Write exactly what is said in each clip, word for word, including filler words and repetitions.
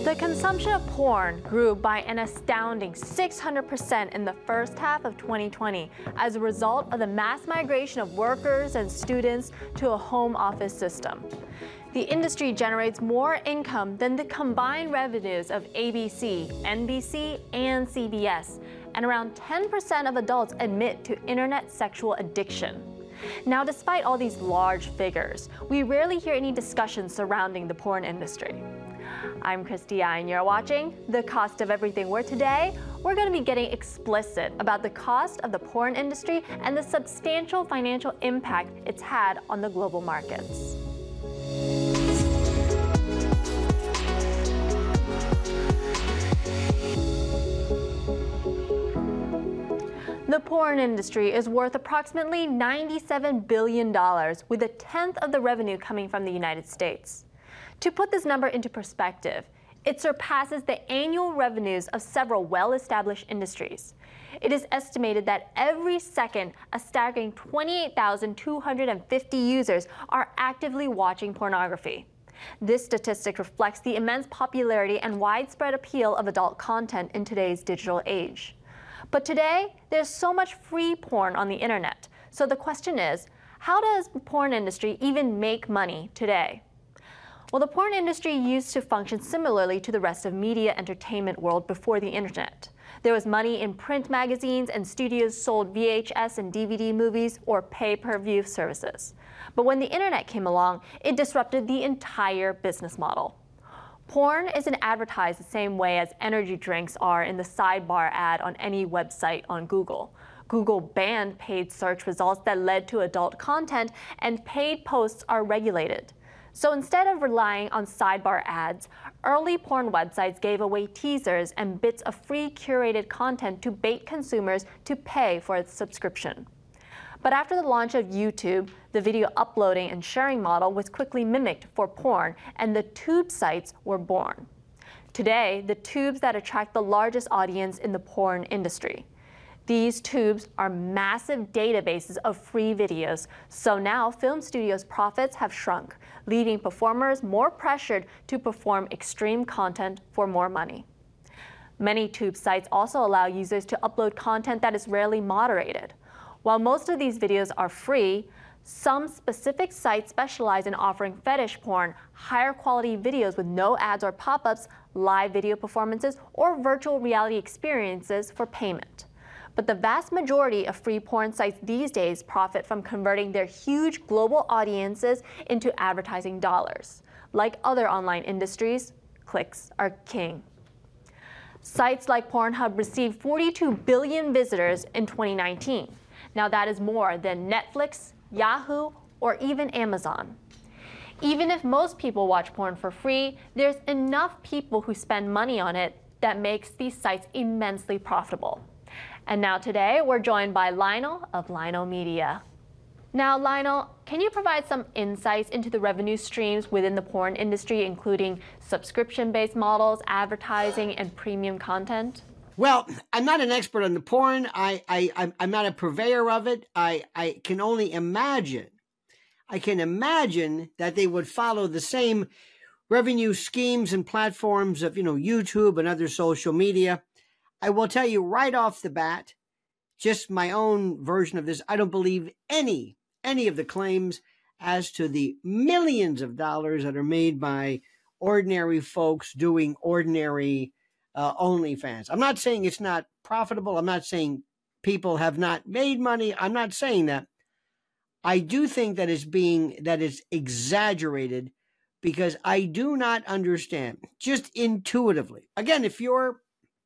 The consumption of porn grew by an astounding six hundred percent in the first half of twenty twenty as a result of the mass migration of workers and students to a home office system. The industry generates more income than the combined revenues of A B C, N B C, and C B S, and around ten percent of adults admit to internet sexual addiction. Now, despite all these large figures, we rarely hear any discussion surrounding the porn industry. I'm Christy I, and you're watching The Cost of Everything, where today we're going to be getting explicit about the cost of the porn industry and the substantial financial impact it's had on the global markets. The porn industry is worth approximately ninety-seven billion dollars, with a tenth of the revenue coming from the United States. To put this number into perspective, it surpasses the annual revenues of several well-established industries. It is estimated that every second, a staggering twenty-eight thousand two hundred fifty users are actively watching pornography. This statistic reflects the immense popularity and widespread appeal of adult content in today's digital age. But today, there's so much free porn on the internet. So the question is, how does the porn industry even make money today? Well, the porn industry used to function similarly to the rest of media entertainment world before the internet. There was money in print magazines, and studios sold V H S and D V D movies or pay-per-view services. But when the internet came along, it disrupted the entire business model. Porn isn't advertised the same way as energy drinks are in the sidebar ad on any website on Google. Google banned paid search results that led to adult content, and paid posts are regulated. So instead of relying on sidebar ads, early porn websites gave away teasers and bits of free curated content to bait consumers to pay for its subscription. But after the launch of YouTube, the video uploading and sharing model was quickly mimicked for porn, and the tube sites were born. Today, the tubes that attract the largest audience in the porn industry. These tubes are massive databases of free videos, so now film studios' profits have shrunk, leaving performers more pressured to perform extreme content for more money. Many tube sites also allow users to upload content that is rarely moderated. While most of these videos are free, some specific sites specialize in offering fetish porn, higher quality videos with no ads or pop-ups, live video performances, or virtual reality experiences for payment. But the vast majority of free porn sites these days profit from converting their huge global audiences into advertising dollars. Like other online industries, clicks are king. Sites like Pornhub received forty-two billion visitors in twenty nineteen. Now that is more than Netflix, Yahoo, or even Amazon. Even if most people watch porn for free, there's enough people who spend money on it that makes these sites immensely profitable. And now today, we're joined by Lionel of Lionel Media. Now, Lionel, can you provide some insights into the revenue streams within the porn industry, including subscription-based models, advertising, and premium content? Well, I'm not an expert on the porn. I, I, I'm, I'm not a purveyor of it. I, I can only imagine. I can imagine that they would follow the same revenue schemes and platforms of, you know, YouTube and other social media. I will tell you right off the bat, just my own version of this, I don't believe any, any of the claims as to the millions of dollars that are made by ordinary folks doing ordinary Uh, OnlyFans. I'm not saying it's not profitable. I'm not saying people have not made money. I'm not saying that. I do think that it's being, that it's exaggerated, because I do not understand, just intuitively. Again, if you're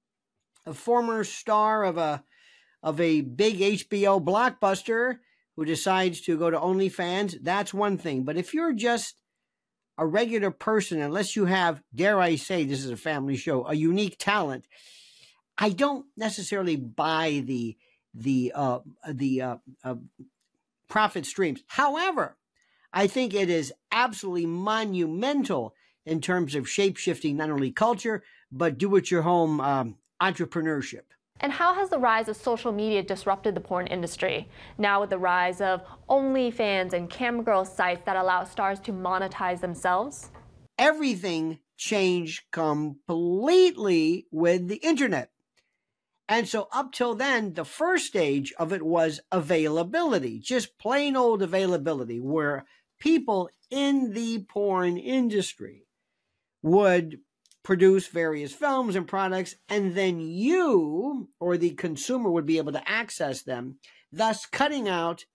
a former star of a, of a big H B O blockbuster who decides to go to OnlyFans, that's one thing. But if you're just a regular person, unless you have, dare I say, this is a family show, a unique talent, I don't necessarily buy the the uh, the uh, uh, profit streams. However, I think it is absolutely monumental in terms of shape-shifting not only culture, but do-it-your-home um, entrepreneurship. And how has the rise of social media disrupted the porn industry? Now with the rise of OnlyFans and camgirl sites that allow stars to monetize themselves? Everything changed completely with the internet. And so up till then, the first stage of it was availability, just plain old availability, where people in the porn industry would produce various films and products, and then you or the consumer would be able to access them, thus cutting out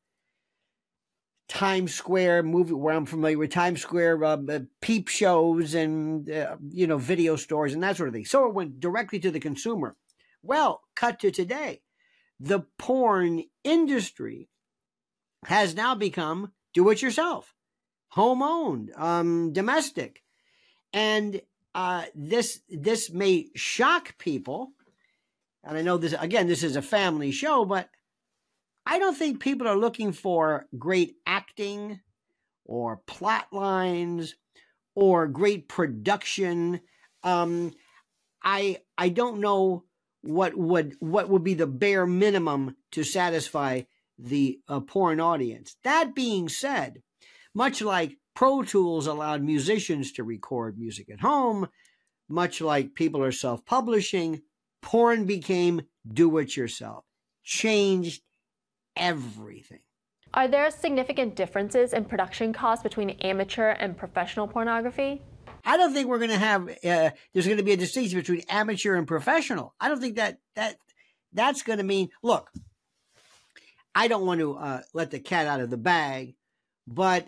Times Square movie, where I'm familiar with Times Square uh, peep shows and uh, you know video stores and that sort of thing. So it went directly to the consumer. Well, cut to today, the porn industry has now become do-it-yourself, home-owned, um, domestic, and uh, this this may shock people. And I know this again. This is a family show, but I don't think people are looking for great acting or plot lines or great production. Um, I I don't know what would what would be the bare minimum to satisfy the uh, porn audience. That being said, much like Pro Tools allowed musicians to record music at home, much like people are self-publishing, porn became do-it-yourself, changed everything. Are there significant differences in production costs between amateur and professional pornography? I don't think we're going to have, uh, there's going to be a distinction between amateur and professional. I don't think that, that that's going to mean, look, I don't want to uh, let the cat out of the bag, but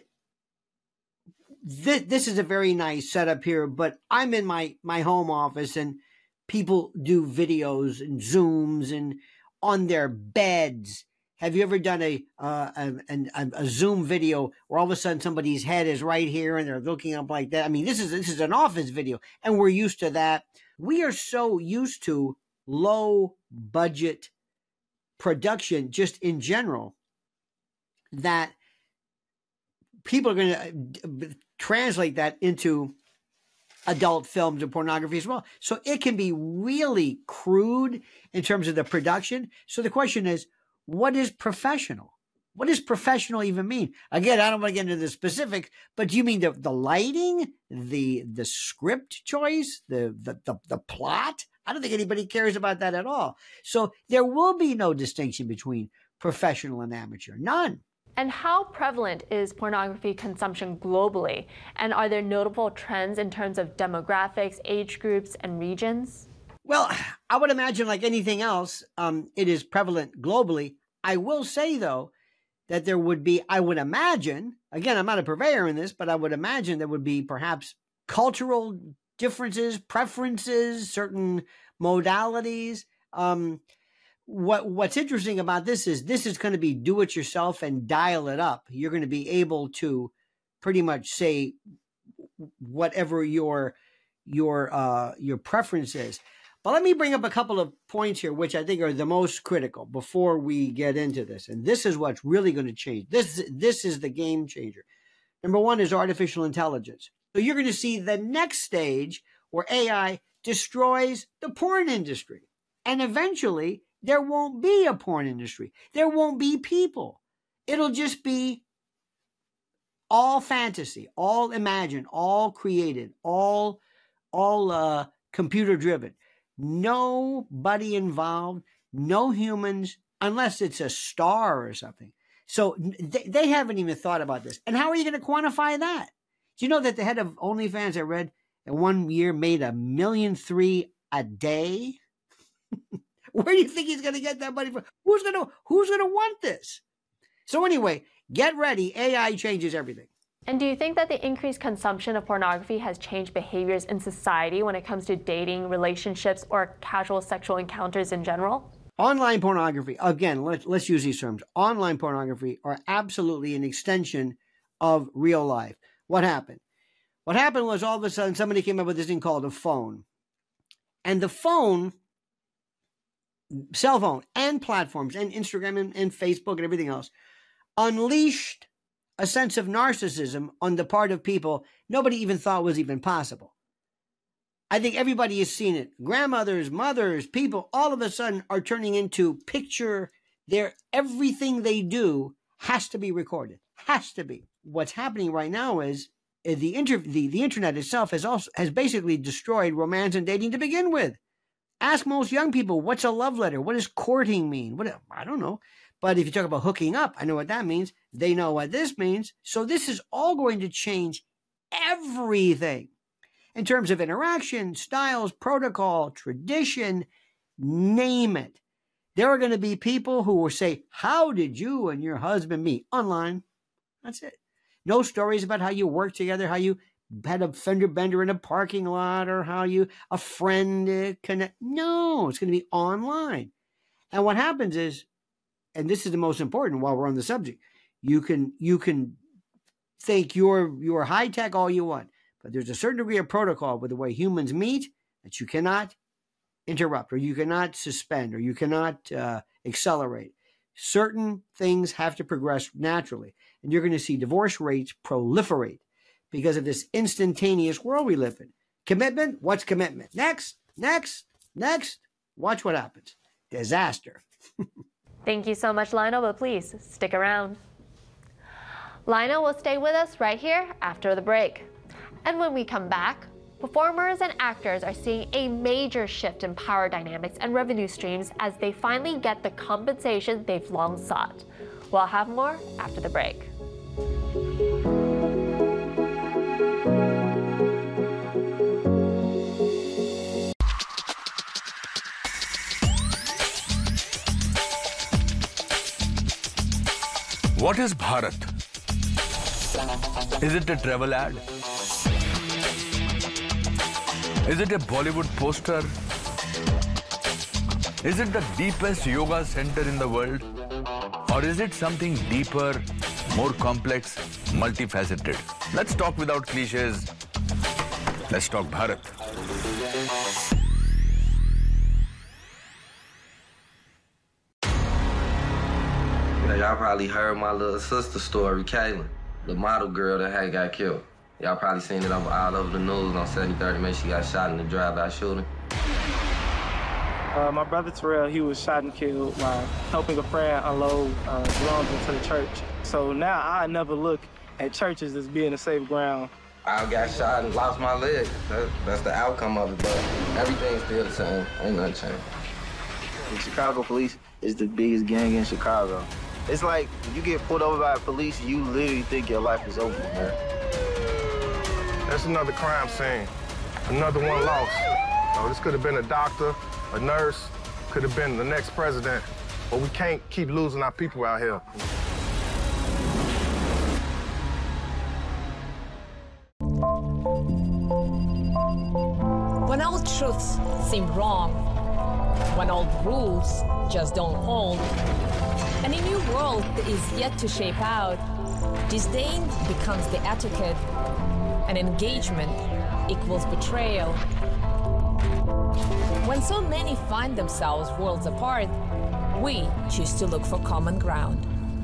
this, this is a very nice setup here, but I'm in my, my home office and people do videos and Zooms and on their beds. Have you ever done a, uh, a, a a Zoom video where all of a sudden somebody's head is right here and they're looking up like that? I mean, this is this is an office video, and we're used to that. We are so used to low budget production just in general that people are going to translate that into adult films and pornography as well. So it can be really crude in terms of the production. So the question is, what is professional? What does professional even mean? Again, I don't want to get into the specifics, but do you mean the, the lighting, the the script choice, the, the the the plot? I don't think anybody cares about that at all. So there will be no distinction between professional and amateur. None. And how prevalent is pornography consumption globally? And are there notable trends in terms of demographics, age groups, and regions? Well, I would imagine like anything else, um, it is prevalent globally. I will say, though, that there would be, I would imagine, again, I'm not a purveyor in this, but I would imagine there would be perhaps cultural differences, preferences, certain modalities. Um, what What's interesting about this is this is going to be do it yourself and dial it up. You're going to be able to pretty much say whatever your your uh, your preference is. But let me bring up a couple of points here, which I think are the most critical before we get into this. And this is what's really going to change. This, this is the game changer. Number one is artificial intelligence. So you're going to see the next stage where A I destroys the porn industry. And eventually, there won't be a porn industry. There won't be people. It'll just be all fantasy, all imagined, all created, all, all uh, computer-driven. Nobody involved, no humans, unless it's a star or something. So they, they haven't even thought about this. And how are you going to quantify that? Do you know that the head of OnlyFans, I read, in one year made a million three a day? Where do you think he's going to get that money from? Who's going to Who's going to want this? So anyway, get ready. A I changes everything. And do you think that the increased consumption of pornography has changed behaviors in society when it comes to dating, relationships, or casual sexual encounters in general? Online pornography, again, let's, let's use these terms. Online pornography are absolutely an extension of real life. What happened? What happened was all of a sudden somebody came up with this thing called a phone. And the phone, cell phone, and platforms, and Instagram, and, and Facebook, and everything else, unleashed a sense of narcissism on the part of people nobody even thought was even possible. I think everybody has seen it. Grandmothers, mothers, people, all of a sudden are turning into picture. Their everything they do has to be recorded. Has to be. What's happening right now is the, inter- the, the internet itself has also has basically destroyed romance and dating to begin with. Ask most young people, what's a love letter? What does courting mean? What I don't know. But if you talk about hooking up, I know what that means. They know what this means. So this is all going to change everything in terms of interaction, styles, protocol, tradition, name it. There are going to be people who will say, how did you and your husband meet? Online. That's it. No stories about how you work together, how you had a fender bender in a parking lot, or how you, a friend uh, connect. No, it's going to be online. And what happens is, and this is the most important while we're on the subject, you can, you can think you're, you're high tech all you want, but there's a certain degree of protocol with the way humans meet that you cannot interrupt, or you cannot suspend, or you cannot uh, accelerate. Certain things have to progress naturally, and you're going to see divorce rates proliferate because of this instantaneous world we live in. Commitment? What's commitment? Next, next, next. Watch what happens. Disaster. Thank you so much, Lionel, but please stick around. Lionel will stay with us right here after the break. And when we come back, performers and actors are seeing a major shift in power dynamics and revenue streams as they finally get the compensation they've long sought. We'll have more after the break. What is Bharat? Is it a travel ad? Is it a Bollywood poster? Is it the deepest yoga center in the world? Or is it something deeper, more complex, multifaceted? Let's talk without cliches. Let's talk Bharat. Y'all probably heard my little sister story, Kaylin, the model girl that had got killed. Y'all probably seen it all over the news on seventy thirty. Maybe she got shot in the drive-by shooting. Uh, my brother Terrell, he was shot and killed while helping a friend unload uh, drums into the church. So now I never look at churches as being a safe ground. I got shot and lost my leg. That, that's the outcome of it, but everything's still the same. Ain't nothing changed. The Chicago police is the biggest gang in Chicago. It's like when you get pulled over by the police, you literally think your life is over, man. That's another crime scene. Another one lost. Oh, this could have been a doctor, a nurse, could have been the next president, but we can't keep losing our people out here. When old truths seem wrong, when old rules just don't hold, and a new world is yet to shape out, disdain becomes the etiquette, and engagement equals betrayal. When so many find themselves worlds apart, we choose to look for common ground.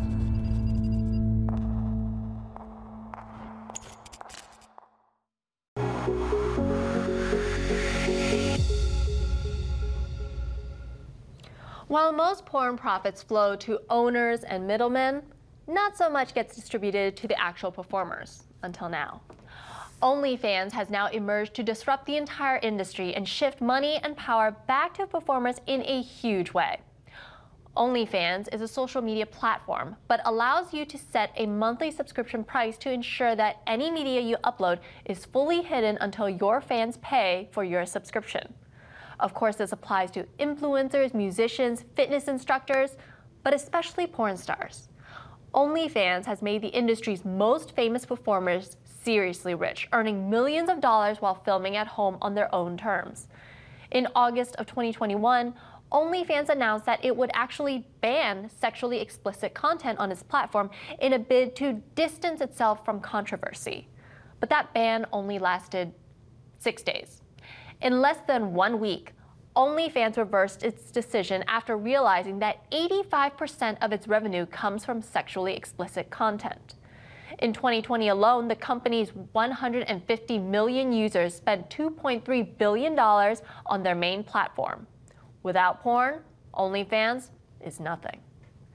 While most porn profits flow to owners and middlemen, not so much gets distributed to the actual performers, until now. OnlyFans has now emerged to disrupt the entire industry and shift money and power back to performers in a huge way. OnlyFans is a social media platform, but allows you to set a monthly subscription price to ensure that any media you upload is fully hidden until your fans pay for your subscription. Of course, this applies to influencers, musicians, fitness instructors, but especially porn stars. OnlyFans has made the industry's most famous performers seriously rich, earning millions of dollars while filming at home on their own terms. In August of twenty twenty-one, OnlyFans announced that it would actually ban sexually explicit content on its platform in a bid to distance itself from controversy. But that ban only lasted six days. In less than one week, OnlyFans reversed its decision after realizing that eighty-five percent of its revenue comes from sexually explicit content. In twenty twenty alone, the company's one hundred fifty million users spent two point three billion dollars on their main platform. Without porn, OnlyFans is nothing.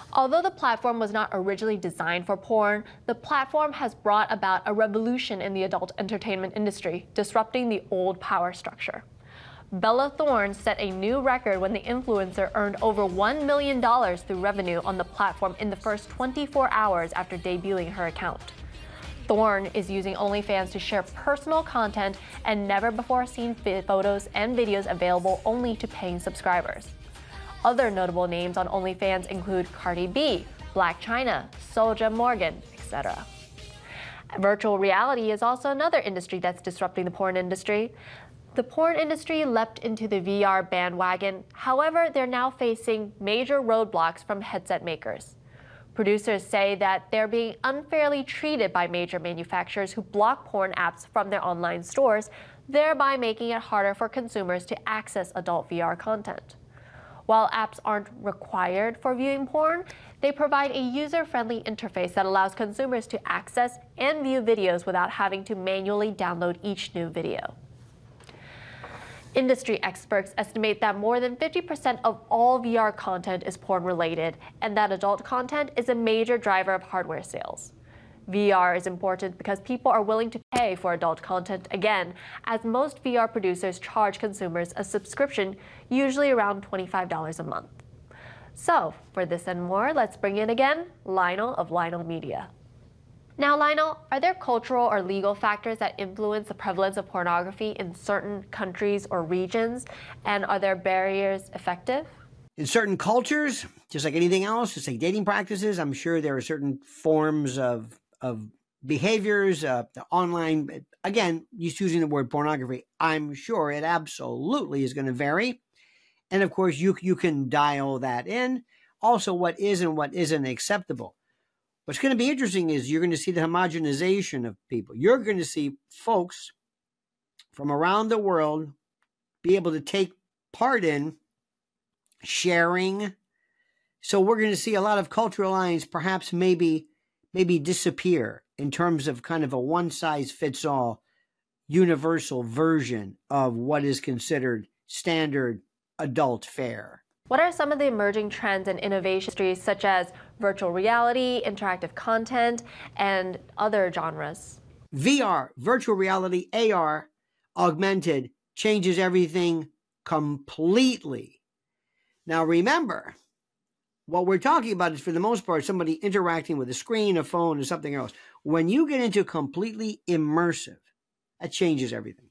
Although the platform was not originally designed for porn, the platform has brought about a revolution in the adult entertainment industry, disrupting the old power structure. Bella Thorne set a new record when the influencer earned over one million dollars through revenue on the platform in the first twenty-four hours after debuting her account. Thorne is using OnlyFans to share personal content and never-before-seen photos and videos available only to paying subscribers. Other notable names on OnlyFans include Cardi B, Blac Chyna, Soulja Morgan, et cetera. Virtual reality is also another industry that's disrupting the porn industry. The porn industry leapt into the V R bandwagon. However, they're now facing major roadblocks from headset makers. Producers say that they're being unfairly treated by major manufacturers who block porn apps from their online stores, thereby making it harder for consumers to access adult V R content. While apps aren't required for viewing porn, they provide a user-friendly interface that allows consumers to access and view videos without having to manually download each new video. Industry experts estimate that more than fifty percent of all V R content is porn-related, and that adult content is a major driver of hardware sales. V R is important because people are willing to pay for adult content again, as most V R producers charge consumers a subscription, usually around twenty-five dollars a month. So, for this and more, let's bring in again Lionel of Lionel Media. Now, Lionel, are there cultural or legal factors that influence the prevalence of pornography in certain countries or regions? And are their barriers effective? In certain cultures, just like anything else, just like dating practices, I'm sure there are certain forms of, of behaviors, uh, online, again, just using the word pornography, I'm sure it absolutely is going to vary. And of course, you, you can dial that in. Also, what is and what isn't acceptable. What's going to be interesting is you're going to see the homogenization of people. You're going to see folks from around the world be able to take part in sharing. So we're going to see a lot of cultural lines perhaps maybe, maybe disappear in terms of kind of a one-size-fits-all universal version of what is considered standard adult fare. What are some of the emerging trends and innovations such as virtual reality, interactive content, and other genres? V R, virtual reality, A R, augmented, changes everything completely. Now remember, what we're talking about is for the most part somebody interacting with a screen, a phone, or something else. When you get into completely immersive, that changes everything.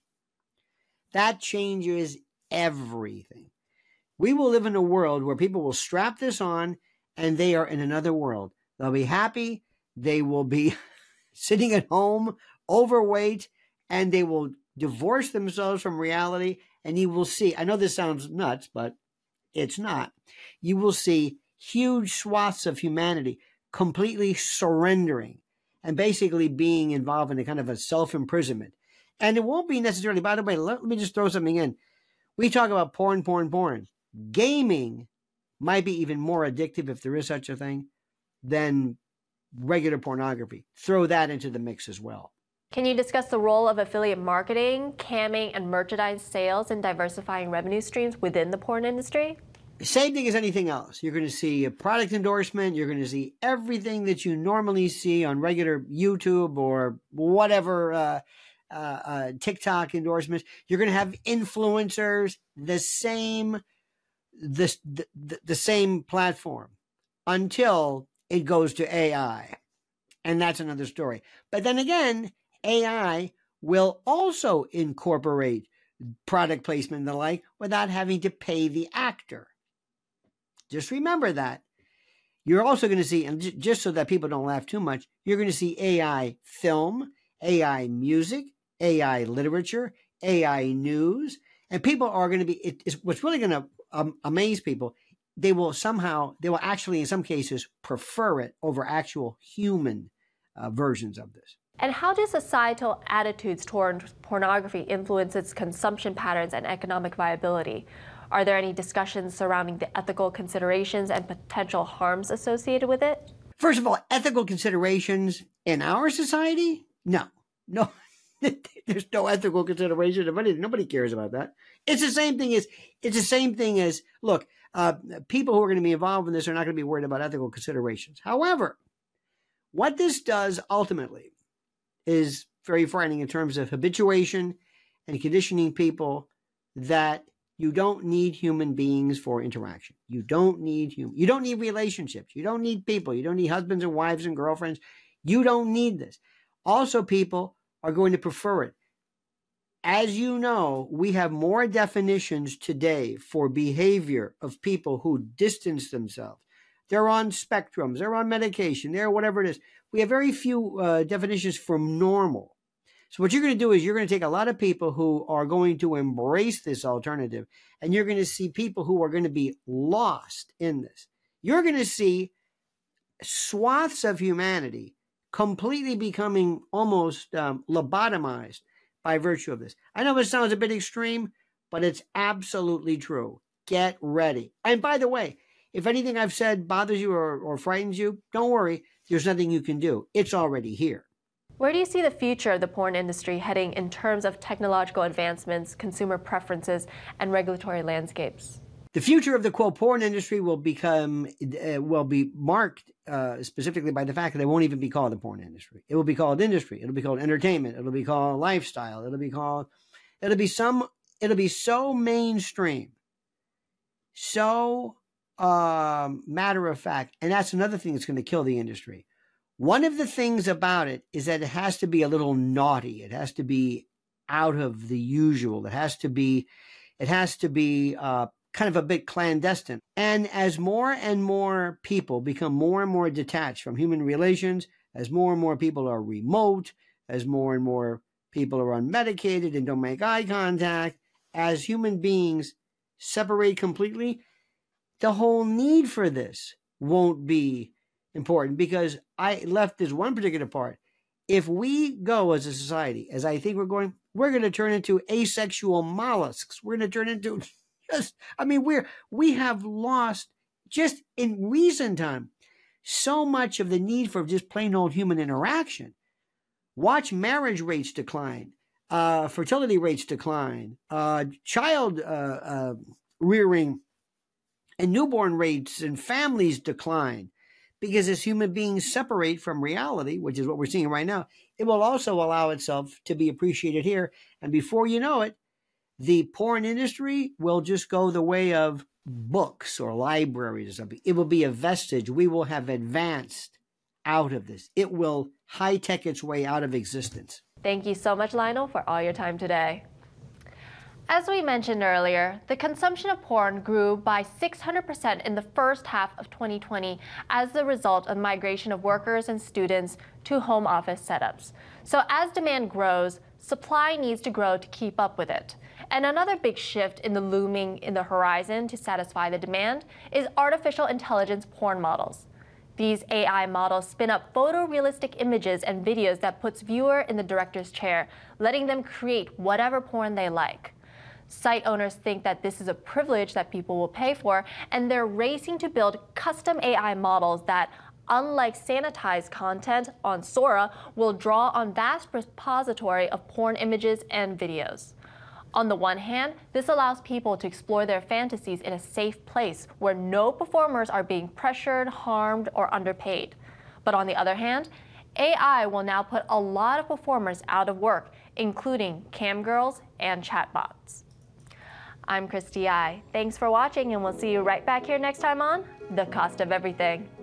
That changes everything. We will live in a world where people will strap this on and they are in another world. They'll be happy. They will be sitting at home, overweight, and they will divorce themselves from reality. And you will see, I know this sounds nuts, but it's not. You will see huge swaths of humanity completely surrendering and basically being involved in a kind of a self-imprisonment. And it won't be necessarily, by the way, let, let me just throw something in. We talk about porn, porn, porn. Gaming might be even more addictive, if there is such a thing, than regular pornography. Throw that into the mix as well. Can you discuss the role of affiliate marketing, camming, and merchandise sales in diversifying revenue streams within the porn industry? Same thing as anything else. You're going to see a product endorsement. You're going to see everything that you normally see on regular YouTube or whatever uh, uh, uh, TikTok endorsements. You're going to have influencers, the same This the, the, the same platform until it goes to A I. And that's another story. But then again, A I will also incorporate product placement and the like without having to pay the actor. Just remember that. You're also going to see, and j- just so that people don't laugh too much, you're going to see A I film, A I music, A I literature, A I news, and people are going to be, it, it's, what's really going to Um, amaze people, they will somehow, they will actually in some cases prefer it over actual human uh, versions of this. And how do societal attitudes toward pornography influence its consumption patterns and economic viability? Are there any discussions surrounding the ethical considerations and potential harms associated with it? First of all, ethical considerations in our society? No, no. There's no ethical consideration of anything. Nobody cares about that. It's the same thing as, it's the same thing as, look, uh, people who are going to be involved in this are not going to be worried about ethical considerations. However, what this does ultimately is very frightening in terms of habituation and conditioning people that you don't need human beings for interaction. You don't need human, you don't need relationships. You don't need people. You don't need husbands and wives and girlfriends. You don't need this. Also, people are going to prefer it. As you know, we have more definitions today for behavior of people who distance themselves. They're on spectrums, they're on medication, they're whatever it is. We have very few uh, definitions for normal. So what you're going to do is you're going to take a lot of people who are going to embrace this alternative, and you're going to see people who are going to be lost in this. You're going to see swaths of humanity completely becoming almost um, lobotomized by virtue of this. I know it sounds a bit extreme, but it's absolutely true. Get ready. And by the way, if anything I've said bothers you or, or frightens you, don't worry. There's nothing you can do. It's already here. Where do you see the future of the porn industry heading in terms of technological advancements, consumer preferences, and regulatory landscapes? The future of the quote porn industry will become uh, will be marked uh, specifically by the fact that it won't even be called the porn industry. It will be called industry. It'll be called entertainment. It'll be called lifestyle. It'll be called. It'll be some. It'll be so mainstream, so um, matter of fact, and that's another thing that's going to kill the industry. One of the things about it is that it has to be a little naughty. It has to be out of the usual. It has to be. It has to be. Uh, kind of a bit clandestine. And as more and more people become more and more detached from human relations, as more and more people are remote, as more and more people are unmedicated and don't make eye contact, as human beings separate completely, the whole need for this won't be important, because I left this one particular part. If we go as a society, as I think we're going, we're going to turn into asexual mollusks. We're going to turn into Just, I mean, we're, we have lost, just in recent time, so much of the need for just plain old human interaction. Watch marriage rates decline, uh, fertility rates decline, uh, child uh, uh, rearing and newborn rates and families decline, because as human beings separate from reality, which is what we're seeing right now, it will also allow itself to be appreciated here. And before you know it, the porn industry will just go the way of books or libraries or something. It will be a vestige. We will have advanced out of this. It will high-tech its way out of existence. Thank you so much, Lionel, for all your time today. As we mentioned earlier, the consumption of porn grew by six hundred percent in the first half of twenty twenty as the result of migration of workers and students to home office setups. So as demand grows, supply needs to grow to keep up with it. And another big shift in the looming in the horizon to satisfy the demand is artificial intelligence porn models. These A I models spin up photorealistic images and videos that puts viewer in the director's chair, letting them create whatever porn they like. Site owners think that this is a privilege that people will pay for, and they're racing to build custom A I models that, unlike sanitized content on Sora, will draw on vast repository of porn images and videos. On the one hand, this allows people to explore their fantasies in a safe place where no performers are being pressured, harmed, or underpaid. But on the other hand, A I will now put a lot of performers out of work, including cam girls and chatbots. I'm Christy I. Thanks for watching, and we'll see you right back here next time on The Cost of Everything.